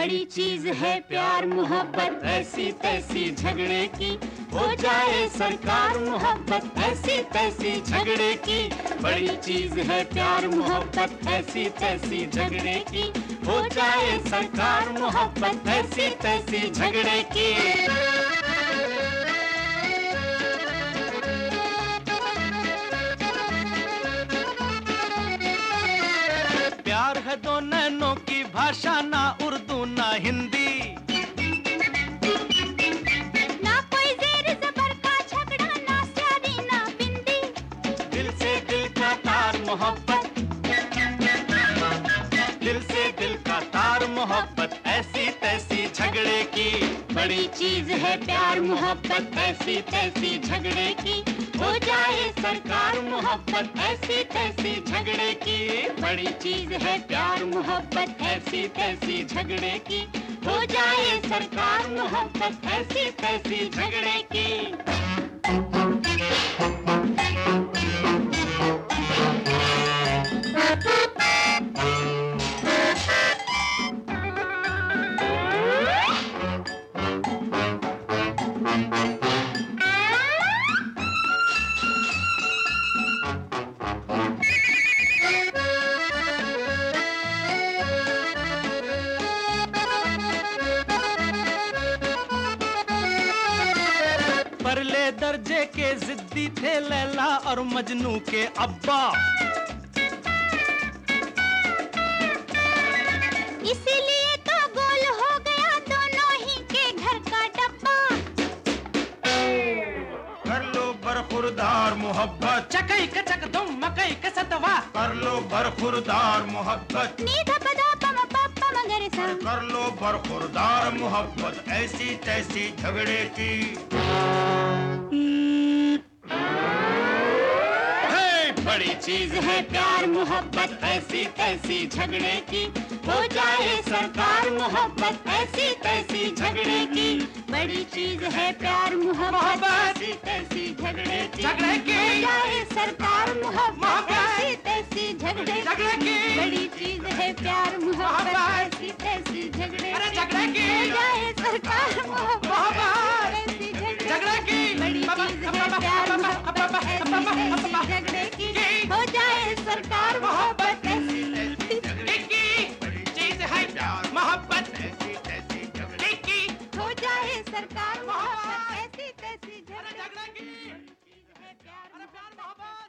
बड़ी चीज है प्यार मोहब्बत ऐसी तैसी झगड़े की, हो जाए सरकार मोहब्बत ऐसी तैसी झगड़े की। बड़ी चीज है प्यार मोहब्बत ऐसी तैसी झगड़े की, हो जाए सरकार मोहब्बत ऐसी तैसी झगड़े की। प्यार है दो नैनों की भाषा, ना उर्दू ना हिंदी, ना कोई ज़ेर ज़बर का झगड़ा, ना स्यारी ना बिंदी। दिल से दिल का तार मोहब्बत, दिल से दिल का तार मोहब्बत ऐसी तैसी झगड़े की। बड़ी चीज है प्यार मोहब्बत ऐसी तैसी झगड़े की, हो जाए सरकार मोहब्बत ऐसी तैसी झगड़े की। बड़ी चीज है प्यार मोहब्बत ऐसी तैसी झगड़े की, हो जाए सरकार मोहब्बत ऐसी तैसी झगड़े की। परले दर्जे के जिद्दी थे लैला और मजनू के अब्बा, इसीलिए तो गोल हो गया दोनों ही के घर का डब्बा। कर लो बरखुरदार मोहब्बत, चकई का चक दुम मकई का सतवा, कर लो बरखुरदार मोहब्बत, नी धपधा पम पप्पा मगर सा। कर लो बरखुरदार मोहब्बत ऐसी तैसी झगड़े की। बड़ी चीज है प्यार मोहब्बत ऐसी तैसी झगड़े की, हो जाए सरकार मोहब्बत ऐसी तैसी झगड़े की। बड़ी चीज है प्यार मोहब्बत ऐसी तैसी झगड़े की, हो जाए सरकार मोहब्बत ऐसी तैसी झगड़े की। बड़ी चीज है प्यार मोहब्बत ऐसी तैसी झगड़े की, हो जाए सरकार मोहब्बत ऐसी झगड़े की। बड़ी चीज है प्यार मोहब्बत ऐसी तैसी झगड़े की, हो जाए सरकार मोहब्बत ऐसी तैसी झगड़े की। बड़ी चीज है प्यार मोहब्बत ऐसी तैसी झगड़े की, हो जाए सरकार मोहब्बत ऐसी तैसी झगड़े झगड़े की। की। प्यार मोहब्बत